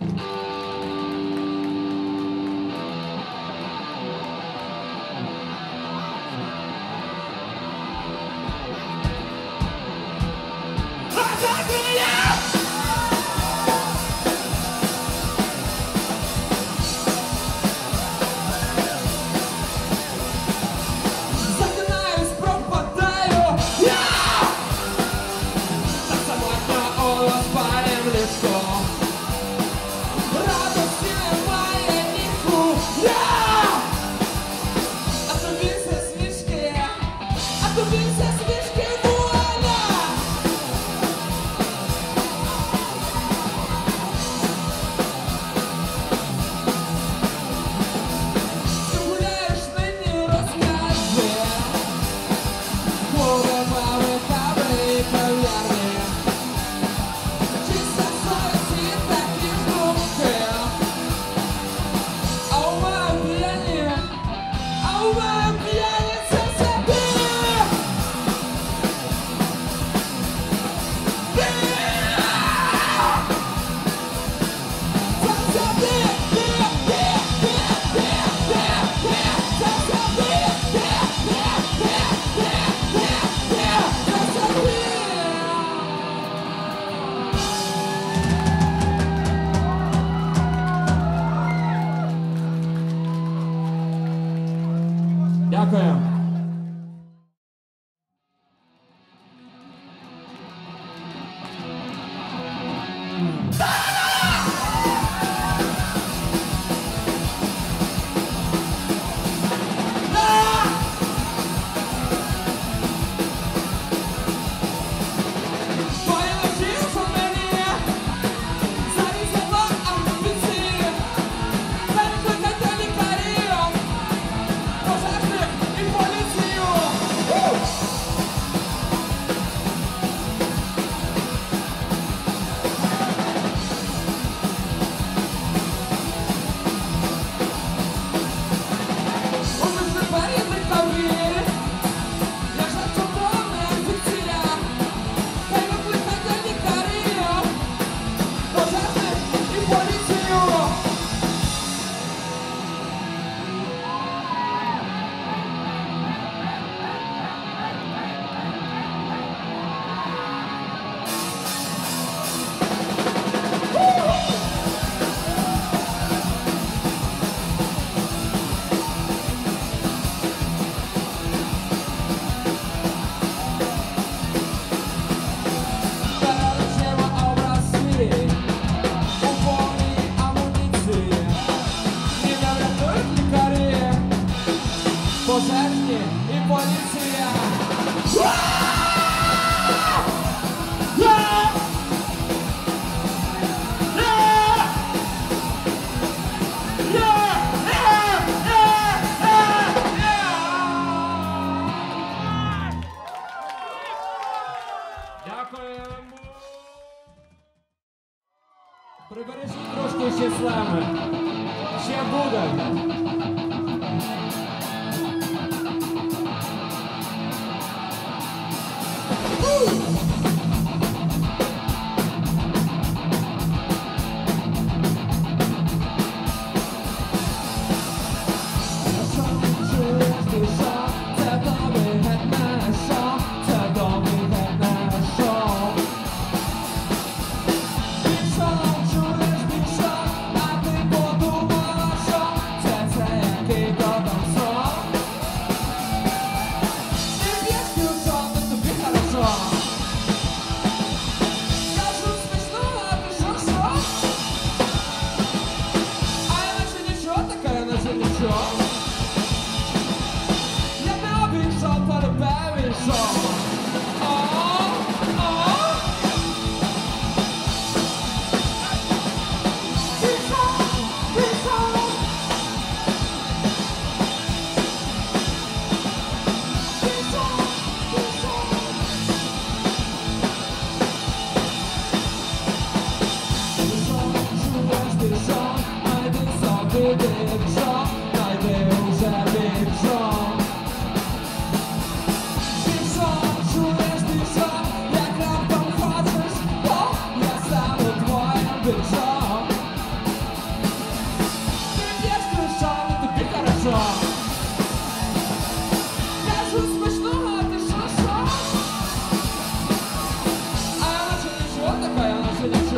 Дякую. Пожежні і поліція. Дякуємо. Прибережіть трошки ще слави. Ще буде.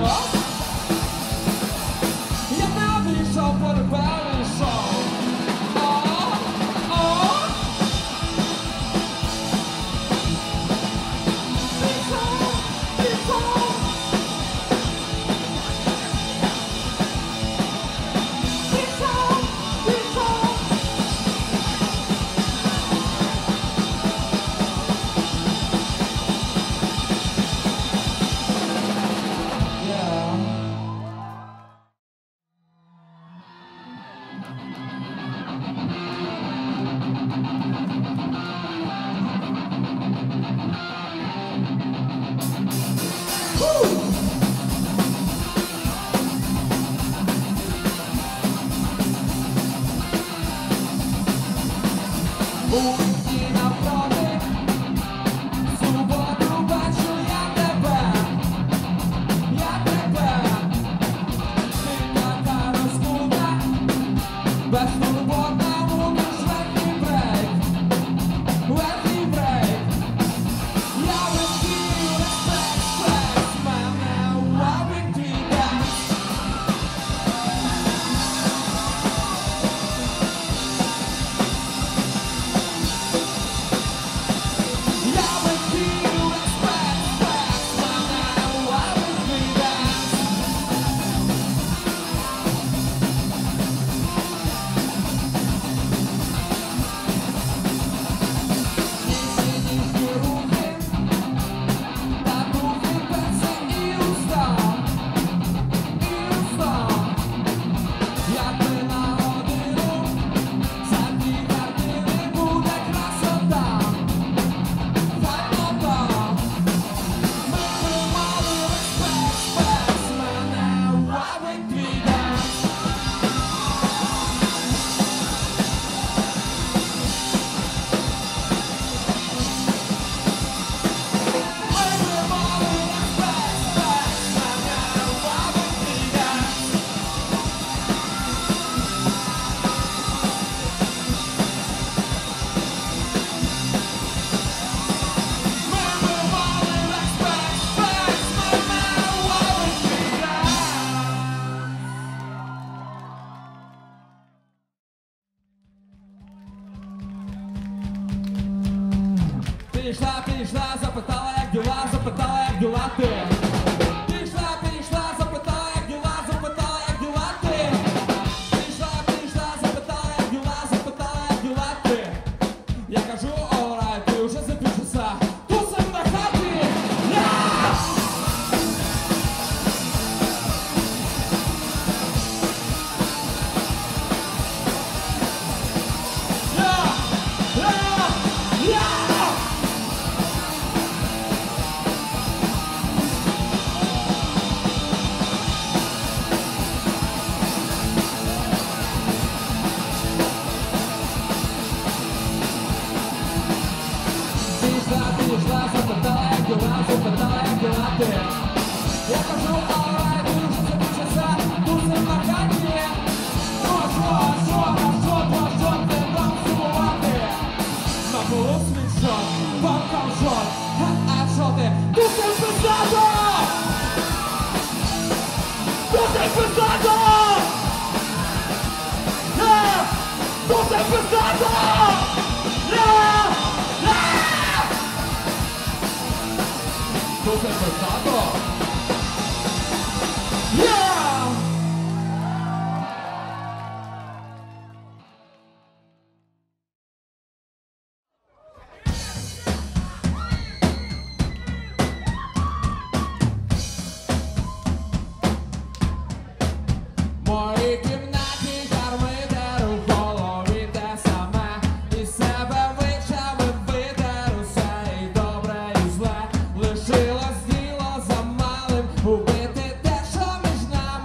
Я не обійшов, перейшов. Уйди навпроти, суботу бачу я тебе, ти така розкута, безтурботна мудиш легкий брейк, я вискію респект, мене ловить твій данс. Підійшла, запитала, як діла ти. Підійшла, запитала, як діла ти. Підійшла, запитала, як діла ти. Я кажу, alright, ти вже за півчаса тусим на хаті. Підійшла, запитала, як діла ти. Я кажу, alright, ти вже за півчаса тусим на хаті. Що ти там сумувати? На полу світшот, боком шот. А що ти? Тусим пиздато! Тусим пиздато! Тусим пиздато! Тусим пиздато! Мої кімнаті гармидер у голові те саме. І себе вичами видеруся, і добре, і зле. Лишилось діло за малим, убити те, що між нами.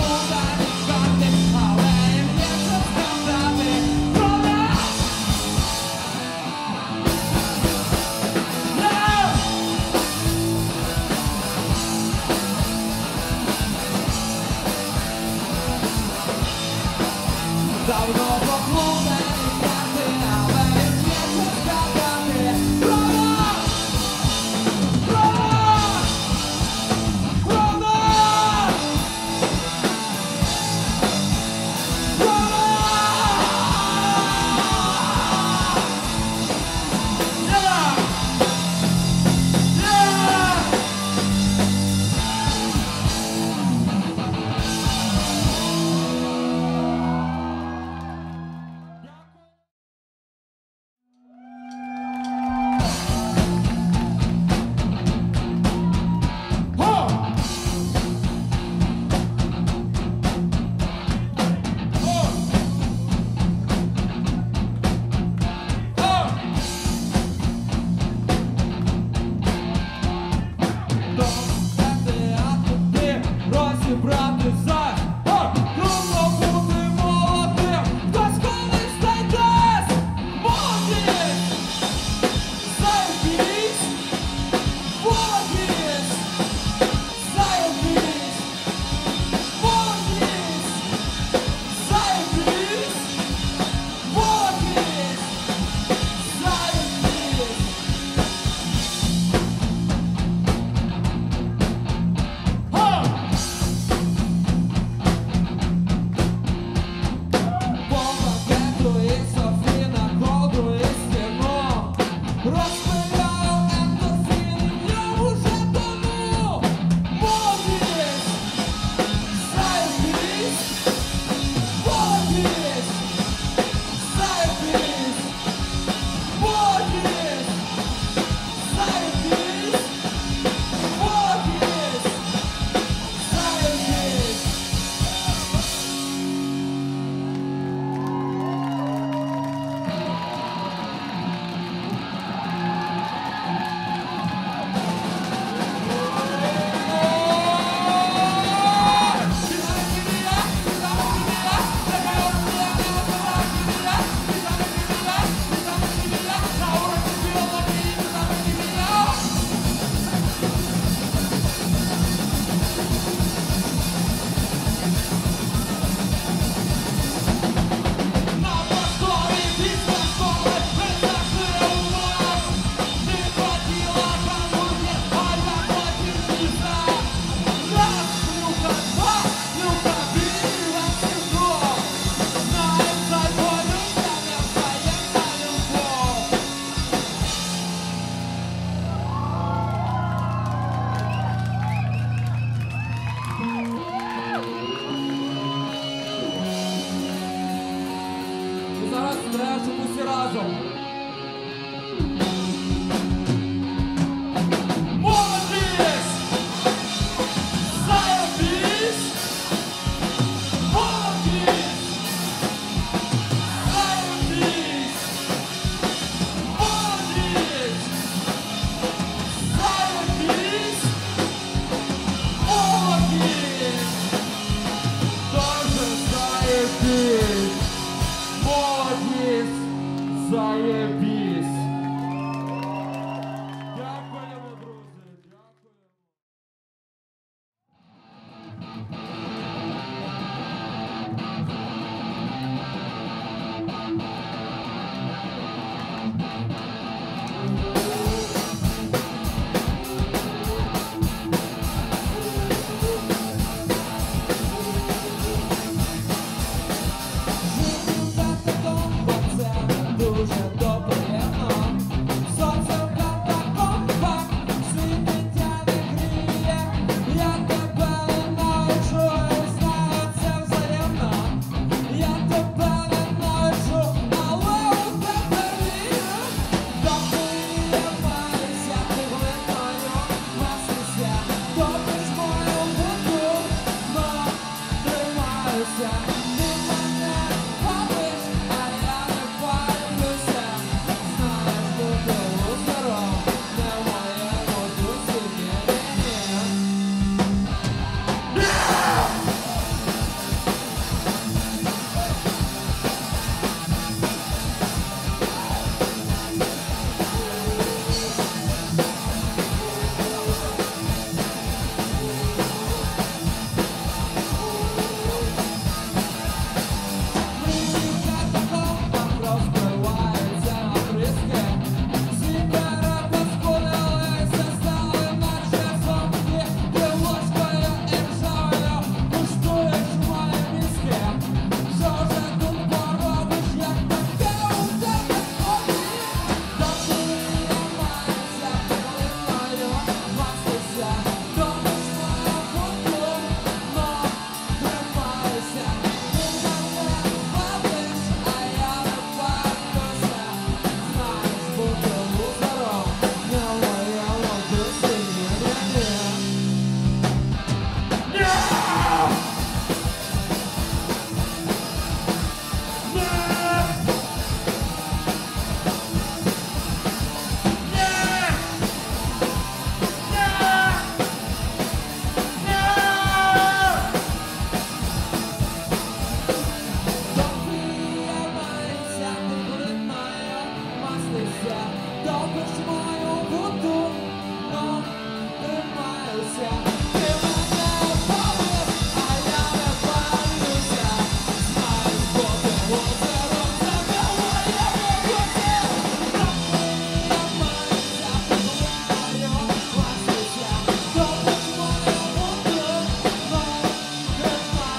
поплутані карти, але їм є що сказати про нас. Давно поплутані карти, але їм є що сказати про нас. Про нас. Про нас. Про нас. Розібрати за трудно бути молодим, хтось колись знайдесь молодість, заєбісь, молодість, заєбісь, молодість, заєбісь, молодість, заєбісь. Розпиляю ендорфіни, я уже тону. Молодість, заєбісь, молодість, заєбісь, молодість, заєбісь, молодість, заєбісь. І зараз треба, щоб усі разом. Молодість! Заєбісь! Молодість! Заєбісь! Молодість! Заєбісь! Молодість! Дуже заєбісь! Молодість, заєбісь. Дякуємо, друзі, дякуємо. Дуже добре.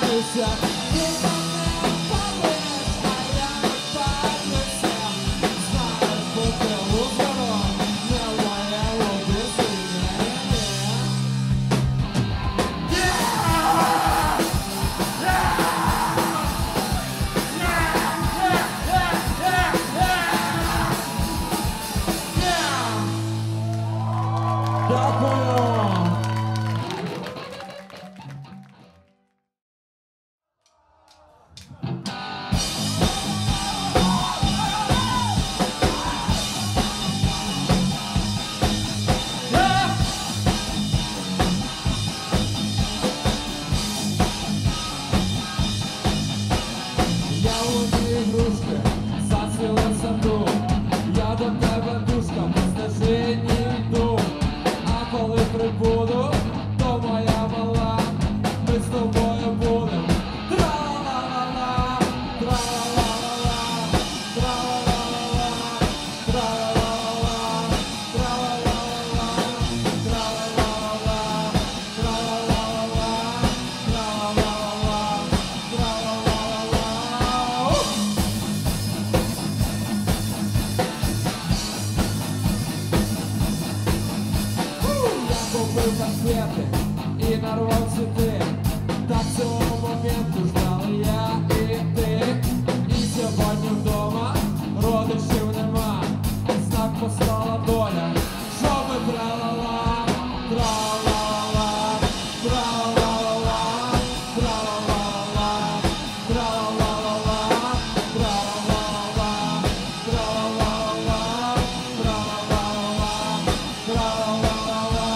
впадися, ніхто не впадеш, а я не впадуся. Знаєш, бути лузером не в моєму досвіді. Дякую! Я луні ігрушки, зацвіли в саду. Я до тебе, душка, по стежині йду. А коли прибуду, то моя мала, ми з тобою будем. Тра-ла-ла-ла-ла, тра-ла-ла-ла-ла, тра-ла-ла-ла-ла, тра-ла-ла-ла-ла, тра-ла-ла-ла-ла, тра-ла-ла-ла-ла, тра-ла-ла-ла-ла, тра-ла-ла-ла-ла, тра-ла-ла-ла-ла. Я купив конфети і нарвав цвіти. Так цього моменту ждали я і ти. І сьогодні вдома родичів нема. Знак послала доля, що ми тра-ла-ла, тра-ла-ла-ла, тра-ла-ла-ла, тра-ла-ла-ла, тра-ла-ла-ла, тра-ла-ла-ла, тра-ла-ла-ла, тра-ла-ла-ла, тра-ла-ла-ла.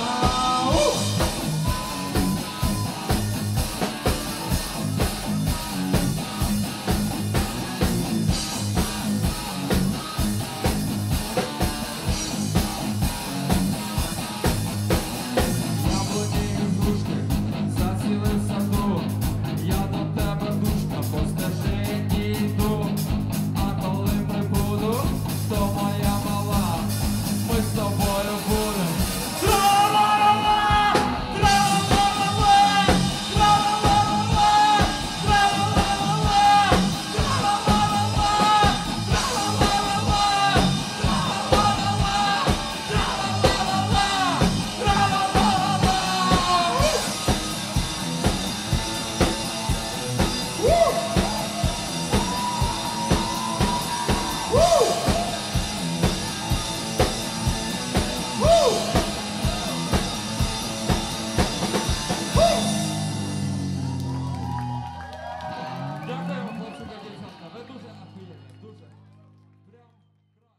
Яблуні ігрушки зацвіли в саду. Я до тебе, душка, по стежині йду. А коли прибуду, то моя мала, ми з тобою будем. Тра-ла-ла-ла, тра-ла-ла-ла, тра-ла-ла-ла, тра-ла-ла-ла, тра-ла-ла-ла, тра-ла-ла-ла, Дякуємо, хлопці та дівчатка, ви дуже ахуєнні, дуже. Прям край.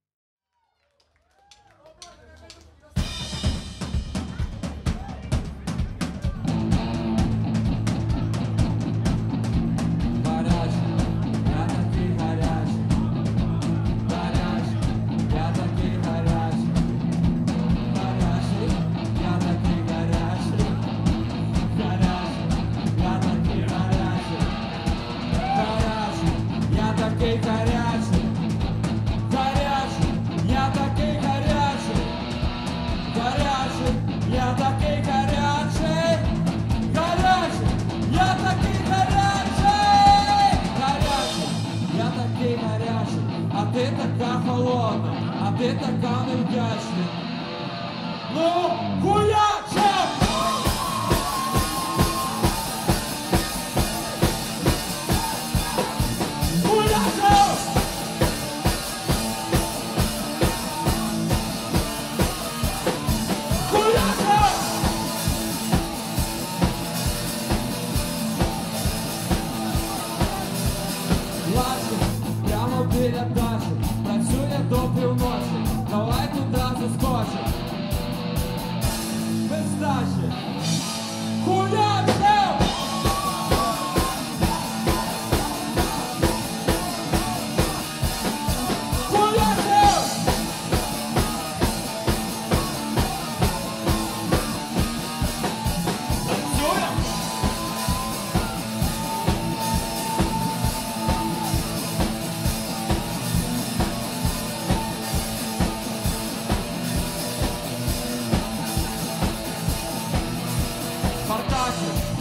Гарячий, я такий гарячий. Гарячий, я такий гарячий. Гарячий, я такий гарячий. Гарячий, я такий гарячий. Гарячий, я такий гарячий. Гарячий, я такий гарячий. Гарячий, я такий гарячий. Гарячий, я такий гарячий. Гарячий, я такий гарячий. А ти така холодна, а ти така невдячна. Ну, хуяче! Хуяче! Хуяче! Лачу, прямо біля дачі, працює до півночі. Давай туди заскочим. Без дачі. Хуяче! Хуяче! Працює? Спартаку,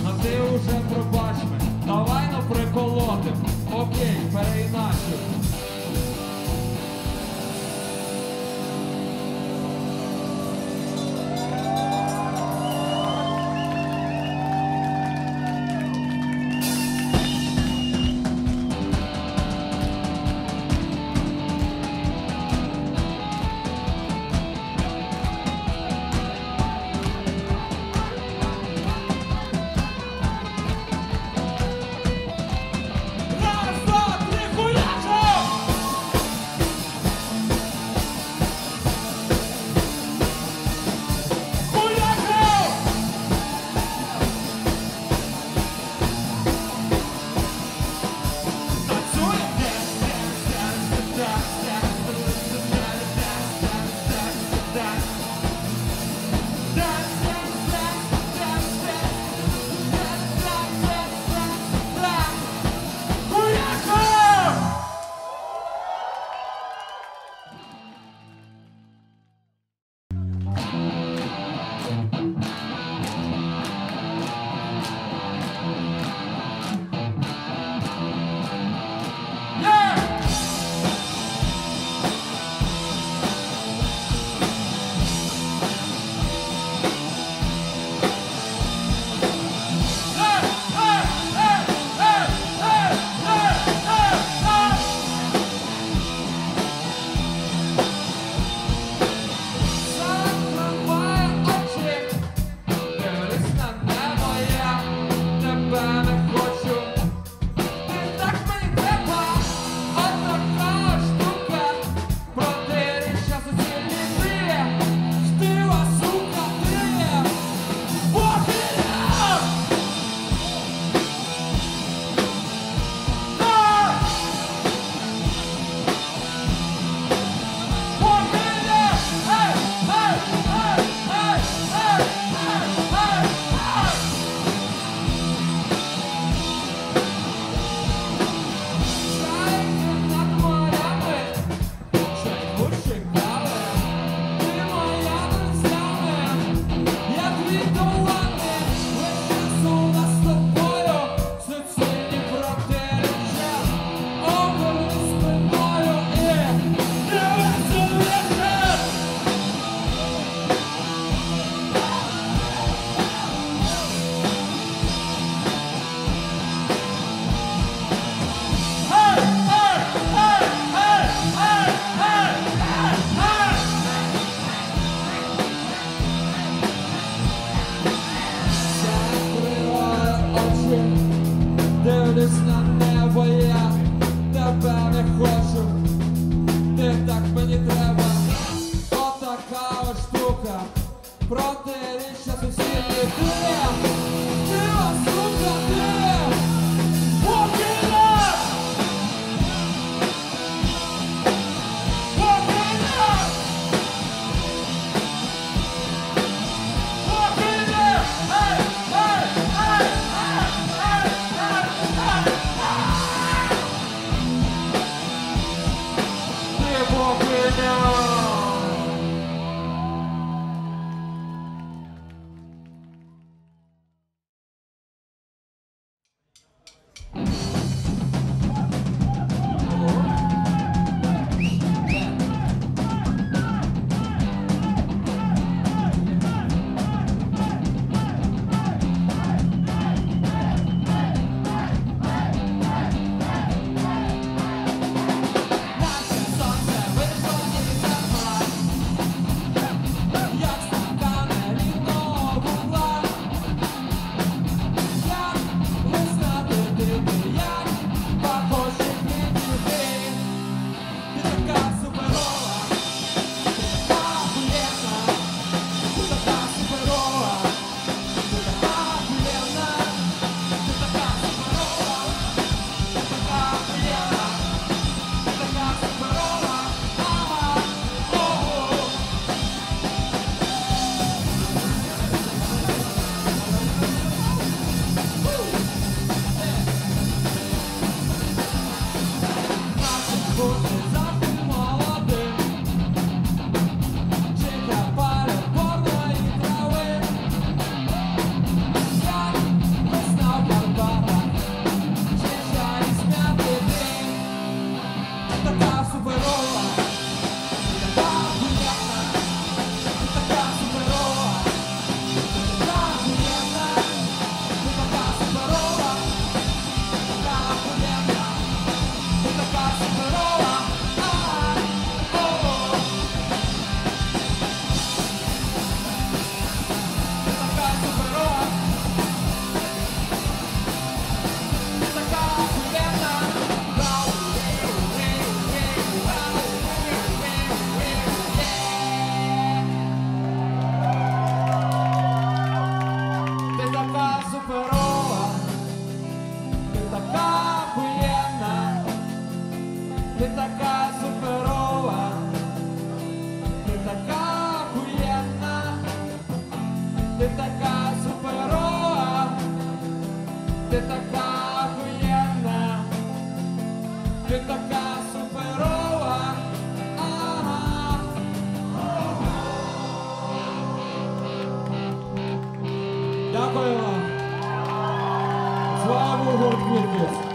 Дякую вам. Слава Богу, Квітки.